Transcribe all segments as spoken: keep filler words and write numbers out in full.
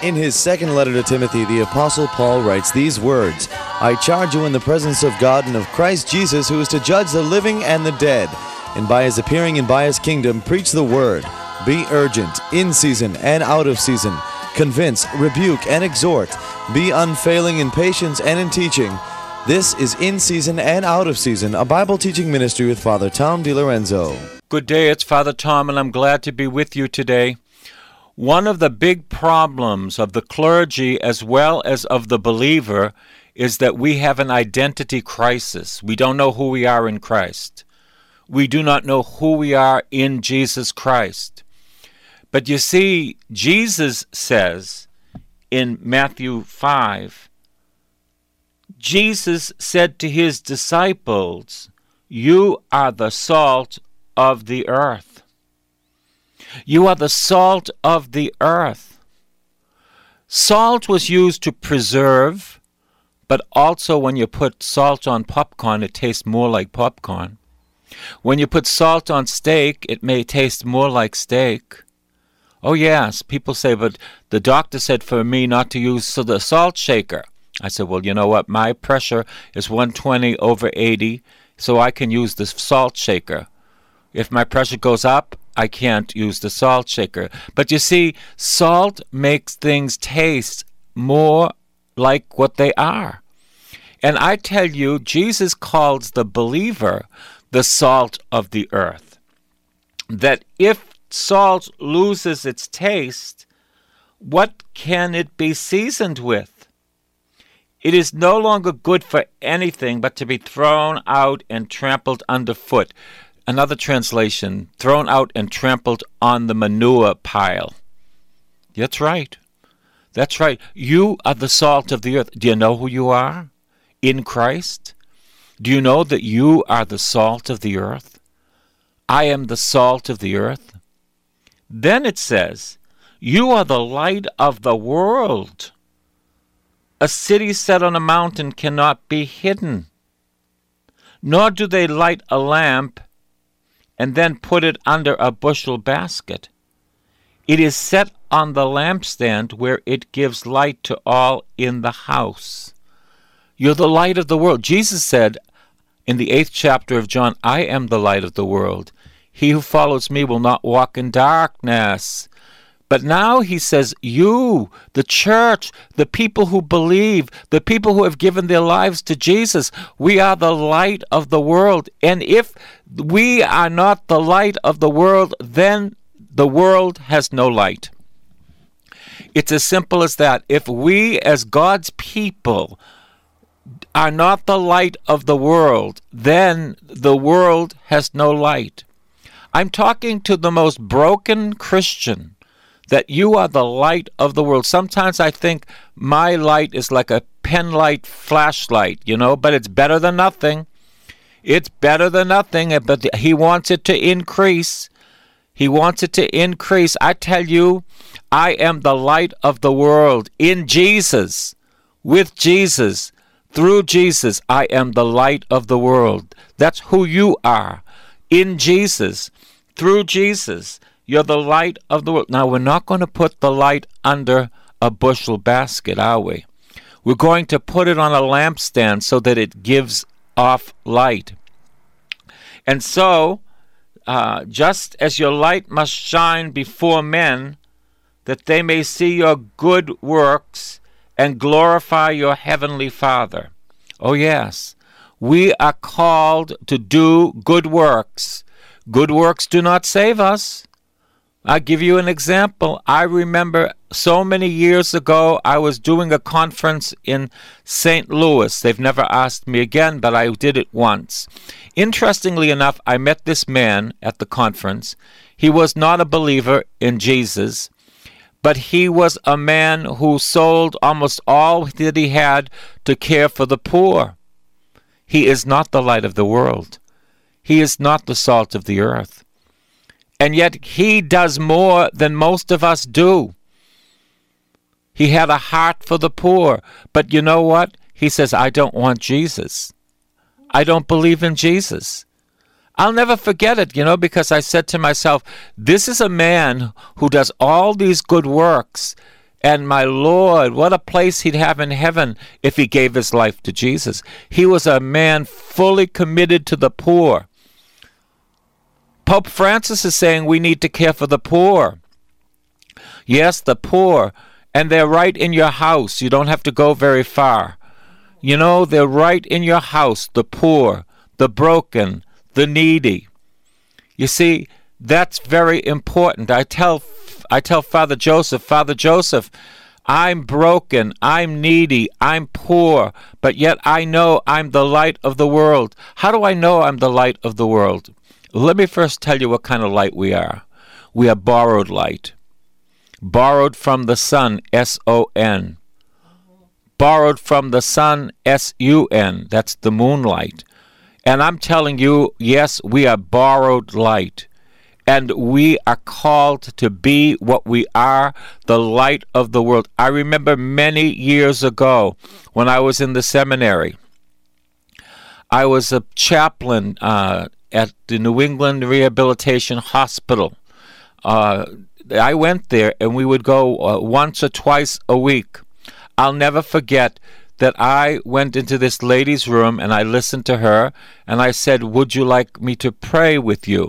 In his second letter to Timothy, the Apostle Paul writes these words, I charge you in the presence of God and of Christ Jesus, who is to judge the living and the dead, and by his appearing and by his kingdom, preach the word. Be urgent, in season and out of season. Convince, rebuke, and exhort. Be unfailing in patience and in teaching. This is In Season and Out of Season, a Bible teaching ministry with Father Tom DiLorenzo. Good day, it's Father Tom, and I'm glad to be with you today. One of the big problems of the clergy as well as of the believer is that we have an identity crisis. We don't know who we are in Christ. We do not know who we are in Jesus Christ. But you see, Jesus says in Matthew five, Jesus said to his disciples, you are the salt of the earth. You are the salt of the earth. Salt was used to preserve, but also when you put salt on popcorn, it tastes more like popcorn. When you put salt on steak, it may taste more like steak. Oh yes, people say, but the doctor said for me not to use the salt shaker. I said, well, you know what? My pressure is one twenty over eighty, so I can use the salt shaker. If my pressure goes up, I can't use the salt shaker. But you see, salt makes things taste more like what they are. And I tell you, Jesus calls the believer the salt of the earth. That if salt loses its taste, what can it be seasoned with? It is no longer good for anything but to be thrown out and trampled underfoot. Another translation, thrown out and trampled on the manure pile. That's right. That's right. You are the salt of the earth. Do you know who you are in Christ? Do you know that you are the salt of the earth? I am the salt of the earth. Then it says, you are the light of the world. A city set on a mountain cannot be hidden. Nor do they light a lamp and then put it under a bushel basket. It is set on the lampstand where it gives light to all in the house. You're the light of the world. Jesus said in the eighth chapter of John, I am the light of the world. He who follows me will not walk in darkness. But now he says, you, the church, the people who believe, the people who have given their lives to Jesus, we are the light of the world. And if we are not the light of the world, then the world has no light. It's as simple as that. If we as God's people are not the light of the world, then the world has no light. I'm talking to the most broken Christian, that you are the light of the world. Sometimes I think my light is like a pen light flashlight, you know, but it's better than nothing. It's better than nothing, but he wants it to increase. He wants it to increase. I tell you, I am the light of the world in Jesus, with Jesus, through Jesus. I am the light of the world. That's who you are, in Jesus, through Jesus. You're the light of the world. Now, we're not going to put the light under a bushel basket, are we? We're going to put it on a lampstand so that it gives off light. And so, uh, just as your light must shine before men, that they may see your good works and glorify your heavenly Father. Oh, yes. We are called to do good works. Good works do not save us. I'll give you an example. I remember so many years ago, I was doing a conference in Saint Louis. They've never asked me again, but I did it once. Interestingly enough, I met this man at the conference. He was not a believer in Jesus, but he was a man who sold almost all that he had to care for the poor. He is not the light of the world. He is not the salt of the earth. And yet he does more than most of us do. He had a heart for the poor. But you know what? He says, I don't want Jesus. I don't believe in Jesus. I'll never forget it, you know, because I said to myself, this is a man who does all these good works, And my Lord, what a place he'd have in heaven if he gave his life to Jesus. He was a man fully committed to the poor. Pope Francis is saying we need to care for the poor. Yes, the poor. And they're right in your house. You don't have to go very far. You know, they're right in your house, the poor, the broken, the needy. You see, that's very important. I tell I tell Father Joseph, Father Joseph, I'm broken, I'm needy, I'm poor, but yet I know I'm the light of the world. How do I know I'm the light of the world? Let me first tell you what kind of light we are. We are borrowed light. Borrowed from the sun, S O N. Borrowed from the sun, S U N. That's the moonlight. And I'm telling you, yes, we are borrowed light. And we are called to be what we are, the light of the world. I remember many years ago when I was in the seminary, I was a chaplain uh, at the New England Rehabilitation Hospital. Uh, I went there, and we would go uh, once or twice a week. I'll never forget that I went into this lady's room, and I listened to her, and I said, would you like me to pray with you?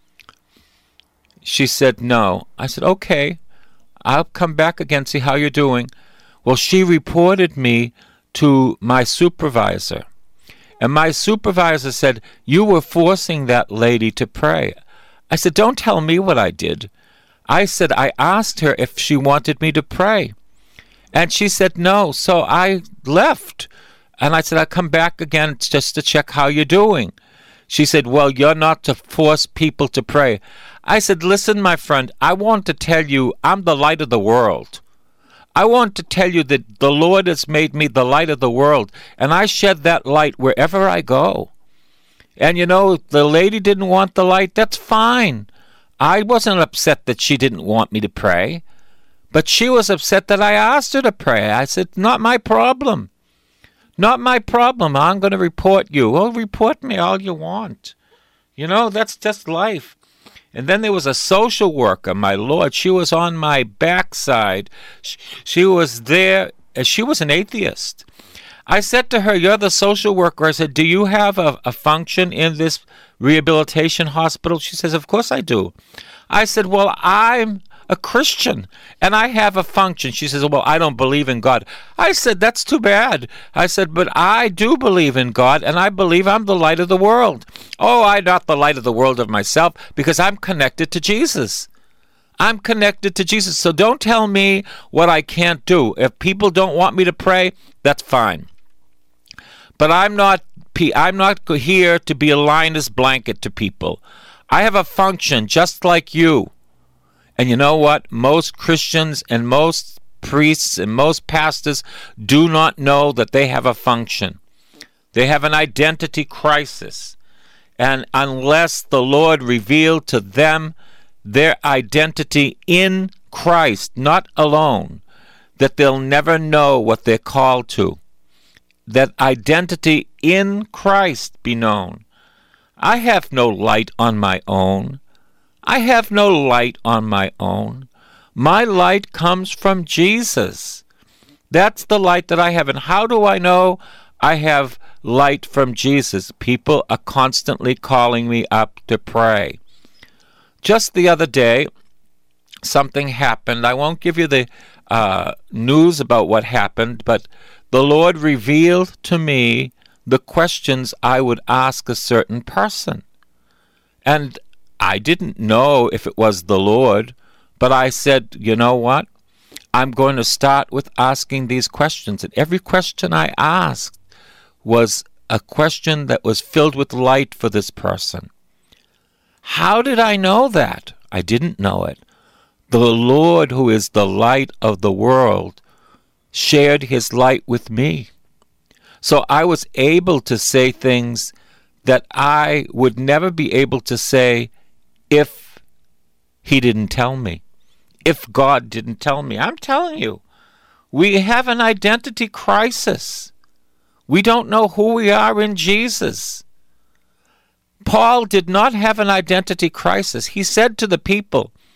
She said, no. I said, okay, I'll come back again, see how you're doing. Well, she reported me to my supervisor. And my supervisor said, you were forcing that lady to pray. I said, don't tell me what I did. I said, I asked her if she wanted me to pray. And she said, no. So I left. And I said, I'll come back again just to check how you're doing. She said, well, you're not to force people to pray. I said, listen, my friend, I want to tell you I'm the light of the world. I want to tell you that the Lord has made me the light of the world, and I shed that light wherever I go. And, you know, the lady didn't want the light. That's fine. I wasn't upset that she didn't want me to pray, but she was upset that I asked her to pray. I said, not my problem. Not my problem. I'm going to report you. Well, report me all you want. You know, that's just life. And then there was a social worker, my Lord. She was on my backside. She was there. She was an atheist. I said to her, you're the social worker. I said, do you have a, a function in this rehabilitation hospital? She says, of course I do. I said, well, I'm a Christian, and I have a function. She says, well, I don't believe in God. I said, that's too bad. I said, but I do believe in God, and I believe I'm the light of the world. Oh, I'm not the light of the world of myself, because I'm connected to Jesus. I'm connected to Jesus. So don't tell me what I can't do. If people don't want me to pray, that's fine. But I'm not I'm not here to be a Linus blanket to people. I have a function just like you. And you know what? Most Christians and most priests and most pastors do not know that they have a function. They have an identity crisis. And unless the Lord revealed to them their identity in Christ, not alone, that they'll never know what they're called to. That identity in Christ be known. I have no light on my own. I have no light on my own. My light comes from Jesus. That's the light that I have. And how do I know I have light from Jesus? People are constantly calling me up to pray. Just the other day, something happened. I won't give you the uh, news about what happened, but the Lord revealed to me the questions I would ask a certain person. And I didn't know if it was the Lord, but I said, you know what? I'm going to start with asking these questions. And every question I asked was a question that was filled with light for this person. How did I know that? I didn't know it. The Lord, who is the light of the world, shared his light with me. So I was able to say things that I would never be able to say if he didn't tell me, if God didn't tell me. I'm telling you, we have an identity crisis. We don't know who we are in Jesus. Paul did not have an identity crisis. He said to the people,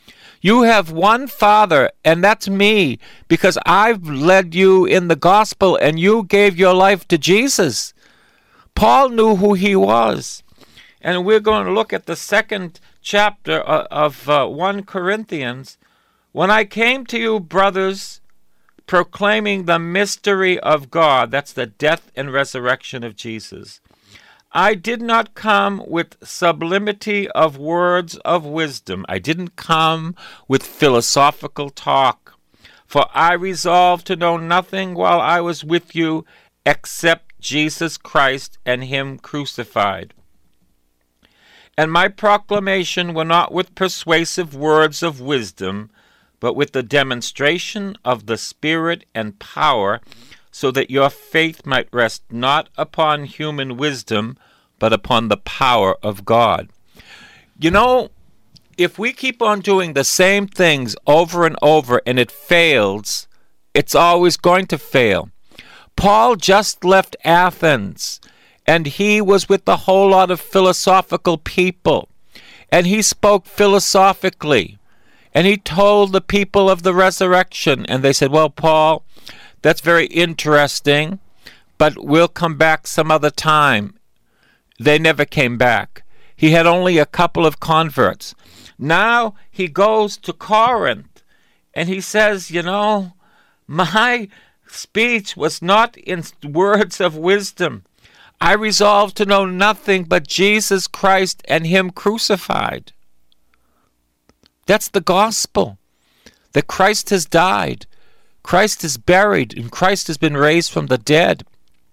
You have one Father, and that's me, because I've led you in the gospel, and you gave your life to Jesus. Paul knew who he was. And we're going to look at the second chapter of uh, First Corinthians. When I came to you, brothers, proclaiming the mystery of God, that's the death and resurrection of Jesus, I did not come with sublimity of words of wisdom. I didn't come with philosophical talk, for I resolved to know nothing while I was with you except Jesus Christ and him crucified. And my proclamation were not with persuasive words of wisdom, but with the demonstration of the Spirit and power, so that your faith might rest not upon human wisdom, but upon the power of God. You know, if we keep on doing the same things over and over and it fails, it's always going to fail. Paul just left Athens, and he was with a whole lot of philosophical people, and he spoke philosophically, and he told the people of the resurrection, and they said, well, Paul, that's very interesting, but we'll come back some other time. They never came back. He had only a couple of converts. Now he goes to Corinth, and he says, you know, my speech was not in words of wisdom. I resolved to know nothing but Jesus Christ and him crucified. That's the gospel, that Christ has died, Christ is buried, and Christ has been raised from the dead.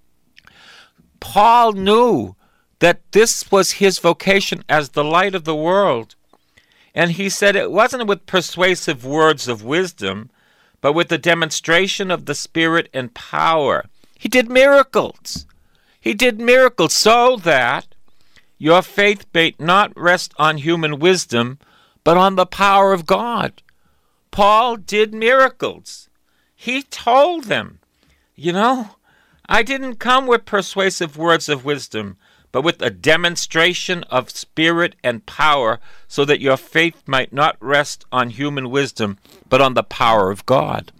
Paul knew that this was his vocation as the light of the world. And he said it wasn't with persuasive words of wisdom, but with the demonstration of the Spirit and power. He did miracles. He did miracles so that your faith may not rest on human wisdom, but on the power of God. Paul did miracles. He told them, you know, I didn't come with persuasive words of wisdom, but with a demonstration of Spirit and power, so that your faith might not rest on human wisdom, but on the power of God.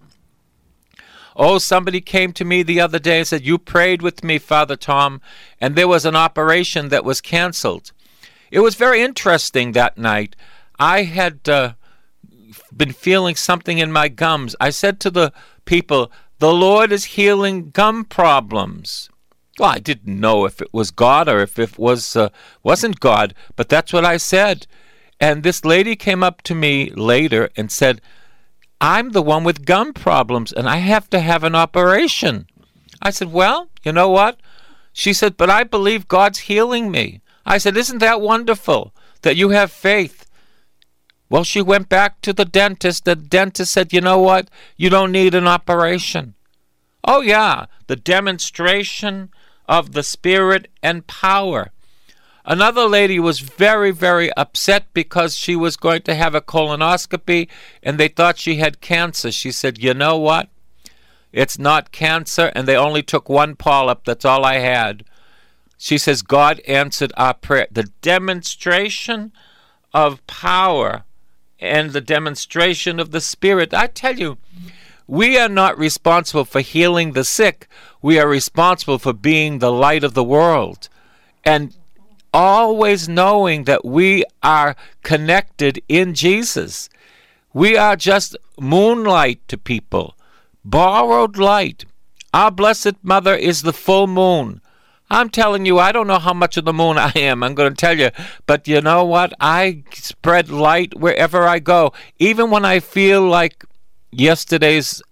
Oh, somebody came to me the other day and said, you prayed with me, Father Tom, and there was an operation that was canceled. It was very interesting that night. I had uh, been feeling something in my gums. I said to the people, the Lord is healing gum problems. Well, I didn't know if it was God or if it was, uh, wasn't God, but that's what I said. And this lady came up to me later and said, I'm the one with gum problems, and I have to have an operation. I said, well, you know what? She said, but I believe God's healing me. I said, isn't that wonderful that you have faith? Well, she went back to the dentist. The dentist said, you know what? You don't need an operation. Oh, yeah, the demonstration of the Spirit and power. Another lady was very, very upset because she was going to have a colonoscopy and they thought she had cancer. She said, you know what? It's not cancer, and they only took one polyp. That's all I had. She says, God answered our prayer. The demonstration of power and the demonstration of the Spirit. I tell you, we are not responsible for healing the sick. We are responsible for being the light of the world. And always knowing that we are connected in Jesus. We are just moonlight to people, borrowed light. Our Blessed Mother is the full moon. I'm telling you, I don't know how much of the moon I am, I'm going to tell you, but you know what? I spread light wherever I go, even when I feel like yesterday's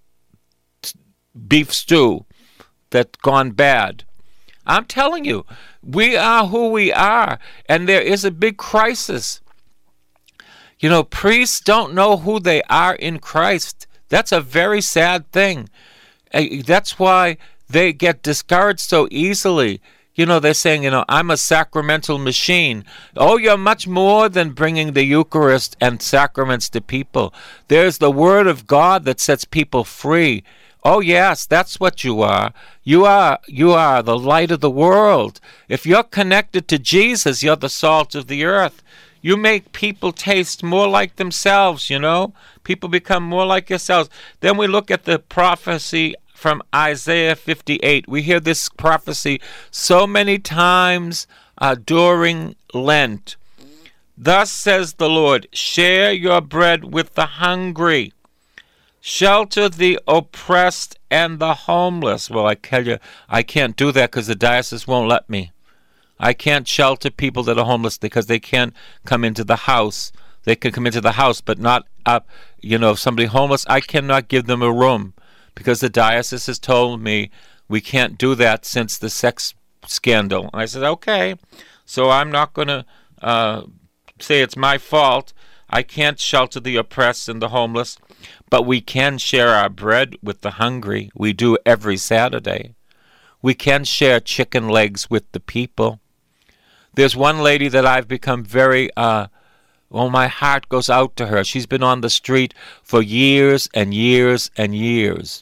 beef stew that's gone bad. I'm telling you, we are who we are, and there is a big crisis. You know, priests don't know who they are in Christ. That's a very sad thing. That's why they get discouraged so easily. You know, they're saying, you know, I'm a sacramental machine. Oh, you're much more than bringing the Eucharist and sacraments to people. There's the Word of God that sets people free. Oh, yes, that's what you are. You are you are the light of the world. If you're connected to Jesus, you're the salt of the earth. You make people taste more like themselves, you know. People become more like yourselves. Then we look at the prophecy from Isaiah fifty-eight. We hear this prophecy so many times uh, during Lent. Thus says the Lord, share your bread with the hungry. Shelter the oppressed and the homeless. Well, I tell you, I can't do that because the diocese won't let me. I can't shelter people that are homeless because they can't come into the house. They can come into the house, but not up. You know, if somebody homeless, I cannot give them a room because the diocese has told me we can't do that since the sex scandal. And I said, okay, so I'm not going to uh, say it's my fault. I can't shelter the oppressed and the homeless, but we can share our bread with the hungry. We do every Saturday. We can share chicken legs with the people. There's one lady that I've become very, uh, well, my heart goes out to her. She's been on the street for years and years and years.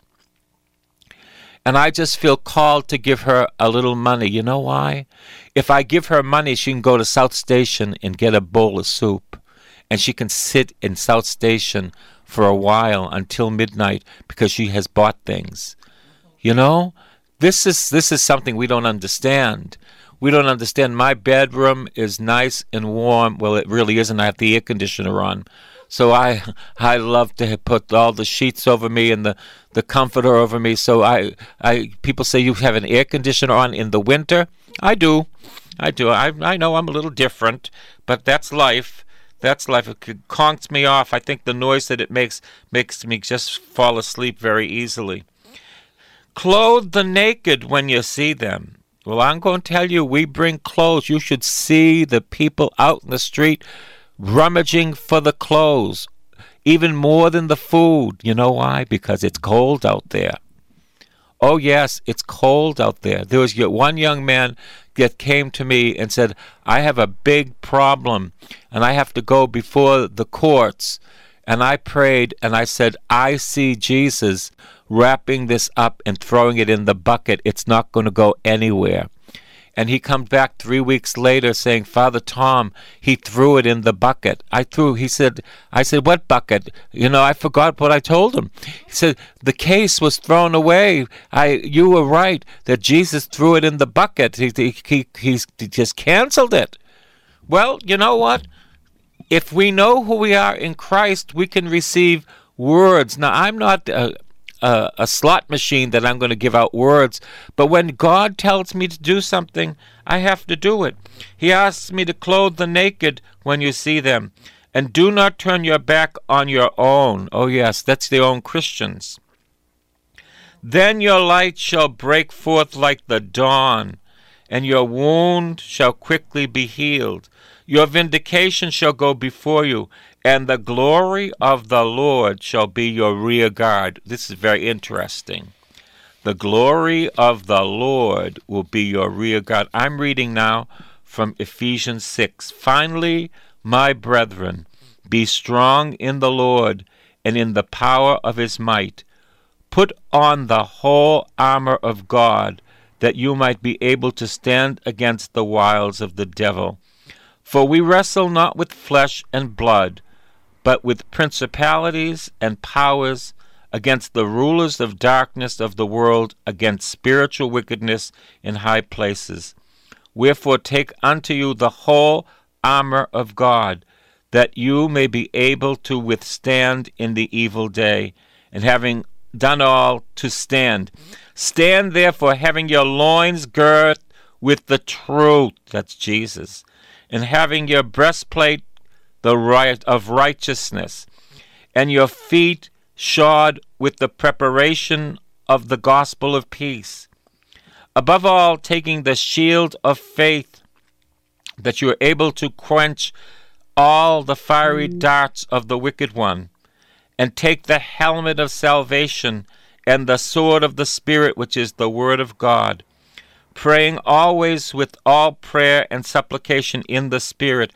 And I just feel called to give her a little money. You know why? If I give her money, she can go to South Station and get a bowl of soup. And she can sit in South Station for a while until midnight because she has bought things. You know? This is this is something we don't understand. We don't understand. My bedroom is nice and warm. Well, it really isn't. I have the air conditioner on. So I I love to put all the sheets over me and the, the comforter over me. So I I people say you have an air conditioner on in the winter. I do. I do. I I know I'm a little different, but that's life. That's life. It conks me off. I think the noise that it makes makes me just fall asleep very easily. Clothe the naked when you see them. Well, I'm going to tell you, we bring clothes. You should see the people out in the street rummaging for the clothes, even more than the food. You know why? Because it's cold out there. Oh, yes, it's cold out there. There was one young man that came to me and said, I have a big problem, and I have to go before the courts. And I prayed, and I said, I see Jesus wrapping this up and throwing it in the bucket. It's not going to go anywhere. And he comes back three weeks later saying, Father Tom, he threw it in the bucket. I threw, he said, I said, what bucket? You know, I forgot what I told him. He said, the case was thrown away. I, you were right that Jesus threw it in the bucket. He, he, he, he's, he just canceled it. Well, you know what? If we know who we are in Christ, we can receive words. Now, I'm not a, a, a slot machine that I'm going to give out words, but when God tells me to do something, I have to do it. He asks me to clothe the naked when you see them, and do not turn your back on your own. Oh, yes, that's their own Christians. Then your light shall break forth like the dawn, and your wound shall quickly be healed. Your vindication shall go before you, and the glory of the Lord shall be your rear guard. This is very interesting. The glory of the Lord will be your rear guard. I'm reading now from Ephesians six. Finally, my brethren, be strong in the Lord and in the power of his might. Put on the whole armor of God, that you might be able to stand against the wiles of the devil. For we wrestle not with flesh and blood, but with principalities and powers, against the rulers of darkness of the world, against spiritual wickedness in high places. Wherefore take unto you the whole armor of God, that you may be able to withstand in the evil day, and having done all, to stand. Stand therefore, having your loins girt with the truth, that's Jesus, and having your breastplate the right of righteousness, and your feet shod with the preparation of the gospel of peace. Above all, taking the shield of faith, that you are able to quench all the fiery darts of the wicked one, and take the helmet of salvation and the sword of the Spirit, which is the word of God, praying always with all prayer and supplication in the Spirit,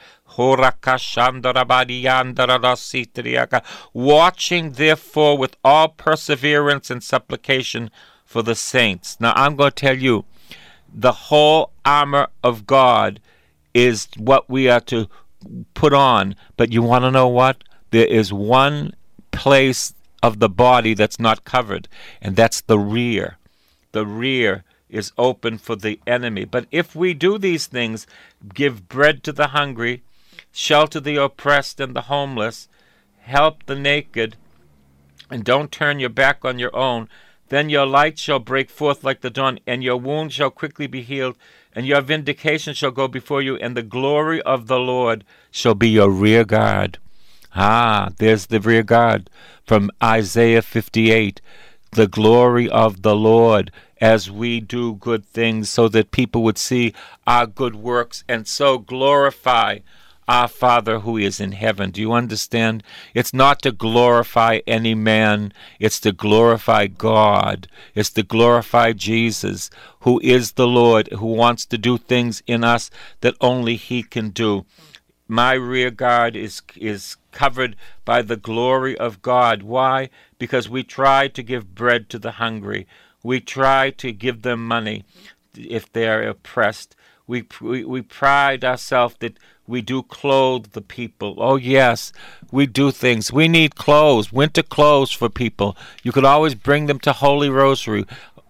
watching therefore with all perseverance and supplication for the saints. Now I'm going to tell you, the whole armor of God is what we are to put on. But you want to know what? There is one place of the body that's not covered, and that's the rear. The rear is open for the enemy. But if we do these things, give bread to the hungry, shelter the oppressed and the homeless, help the naked, and don't turn your back on your own, then your light shall break forth like the dawn, and your wound shall quickly be healed, and your vindication shall go before you, and the glory of the Lord shall be your rear guard. Ah, there's the rear guard from Isaiah fifty-eight. The glory of the Lord as we do good things so that people would see our good works and so glorify our Father who is in heaven. Do you understand? It's not to glorify any man. It's to glorify God. It's to glorify Jesus, who is the Lord, who wants to do things in us that only He can do. My rear guard is is covered by the glory of God. Why? Because we try to give bread to the hungry. We try to give them money if they're oppressed. We, we, we pride ourselves that we do clothe the people. Oh, yes, we do things. We need clothes, winter clothes for people. You could always bring them to Holy Rosary.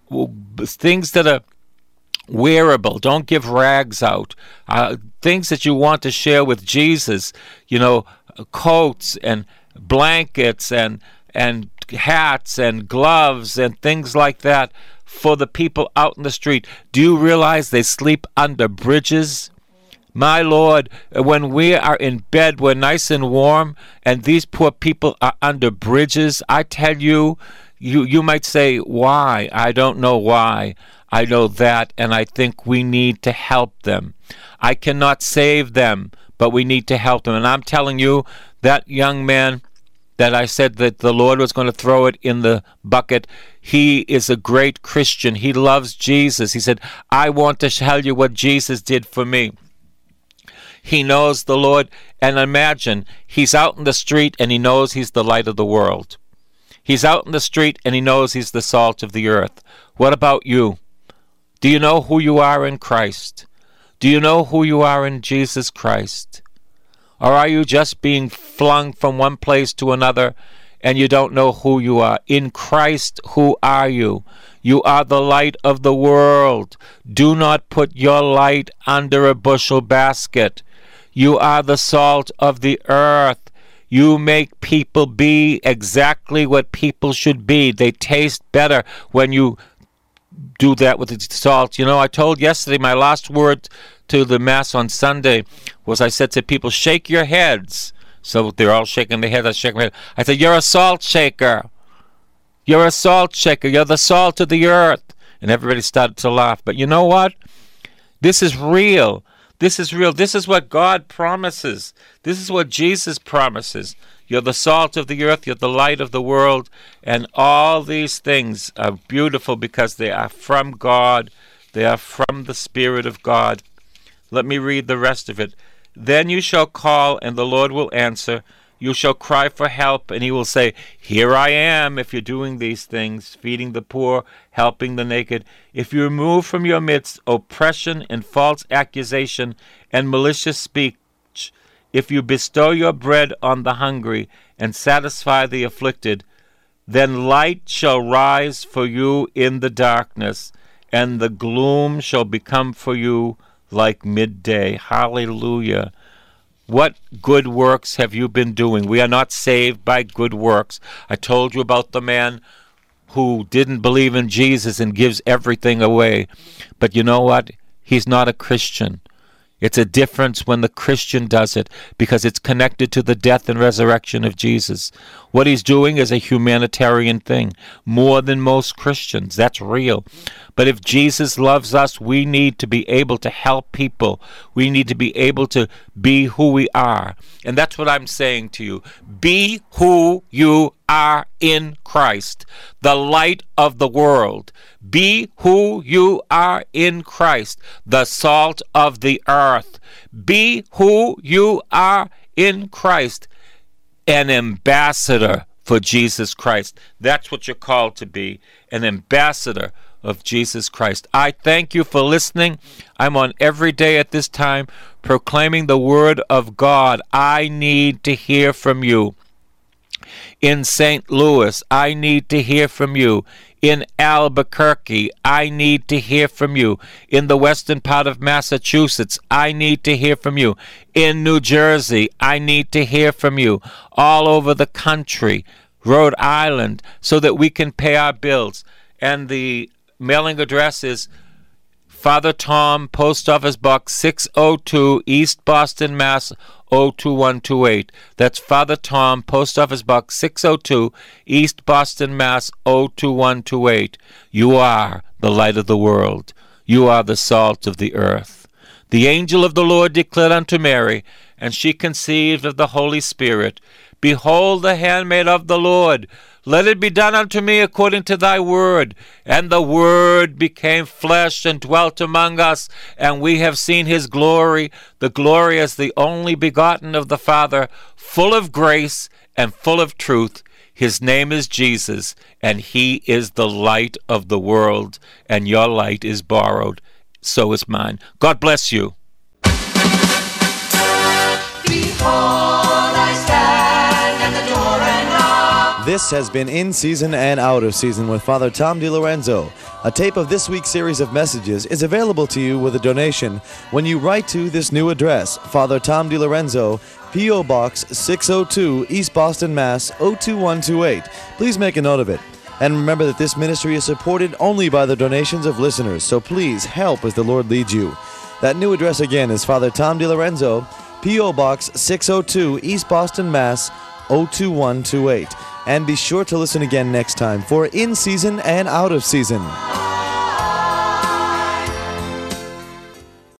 Things that are wearable. Don't give rags out. Uh, things that you want to share with Jesus, you know, coats and blankets and and hats and gloves and things like that for the people out in the street. Do you realize they sleep under bridges? My Lord, when we are in bed, we're nice and warm, and these poor people are under bridges. I tell you, you, you might say, why? I don't know why. I know that, and I think we need to help them. I cannot save them, but we need to help them. And I'm telling you, that young man that I said that the Lord was going to throw it in the bucket, he is a great Christian. He loves Jesus. He said, I want to tell you what Jesus did for me. He knows the Lord, and imagine, he's out in the street and he knows he's the light of the world. He's out in the street and he knows he's the salt of the earth. What about you? Do you know who you are in Christ? Do you know who you are in Jesus Christ? Or are you just being flung from one place to another and you don't know who you are? In Christ, who are you? You are the light of the world. Do not put your light under a bushel basket. You are the salt of the earth. You make people be exactly what people should be. They taste better when you do that with the salt. You know, I told yesterday, my last word to the Mass on Sunday was, I said to people, shake your heads. So they're all shaking their heads. I shake my head. I said, you're a salt shaker. You're a salt shaker. You're the salt of the earth. And everybody started to laugh. But you know what? This is real. This is real. This is what God promises. This is what Jesus promises. You're the salt of the earth. You're the light of the world. And all these things are beautiful because they are from God. They are from the Spirit of God. Let me read the rest of it. Then you shall call, and the Lord will answer. You shall cry for help, and He will say, here I am, if you're doing these things, feeding the poor, helping the naked. If you remove from your midst oppression and false accusation and malicious speech, if you bestow your bread on the hungry and satisfy the afflicted, then light shall rise for you in the darkness, and the gloom shall become for you like midday. Hallelujah. What good works have you been doing? We are not saved by good works. I told you about the man who didn't believe in Jesus and gives everything away. But you know what? He's not a Christian. It's a difference when the Christian does it because it's connected to the death and resurrection of Jesus. What he's doing is a humanitarian thing, more than most Christians. That's real. But if Jesus loves us, we need to be able to help people. We need to be able to be who we are. And that's what I'm saying to you. Be who you are in Christ, the light of the world. Be who you are in Christ, the salt of the earth. Be who you are in Christ, an ambassador for Jesus Christ. That's what you're called to be, an ambassador of Jesus Christ. I thank you for listening. I'm on every day at this time proclaiming the word of God. I need to hear from you. In Saint Louis, I need to hear from you. In Albuquerque, I need to hear from you. In the western part of Massachusetts, I need to hear from you. In New Jersey, I need to hear from you. All over the country, Rhode Island, so that we can pay our bills. And the mailing address is Father Tom, Post Office Box six oh two, East Boston, Mass. oh two one two eight. That's Father Tom, Post Office Box six oh two, East Boston, Mass. oh two one two eight. You are the light of the world. You are the salt of the earth. The angel of the Lord declared unto Mary, and she conceived of the Holy Spirit. Behold, the handmaid of the Lord. Let it be done unto me according to thy word. And the word became flesh and dwelt among us, and we have seen his glory, the glory as the only begotten of the Father, full of grace and full of truth. His name is Jesus, and he is the light of the world, and your light is borrowed. So is mine. God bless you. Behold, I stand at the door and knock. This has been In Season and Out of Season with Father Tom DiLorenzo. A tape of this week's series of messages is available to you with a donation when you write to this new address, Father Tom DiLorenzo, P O. Box six oh two, East Boston, Mass. oh two one two eight. Please make a note of it. And remember that this ministry is supported only by the donations of listeners, so please help as the Lord leads you. That new address again is Father Tom DiLorenzo, P O. Box six oh two, East Boston, Mass. oh two one two eight. And be sure to listen again next time for In Season and Out of Season.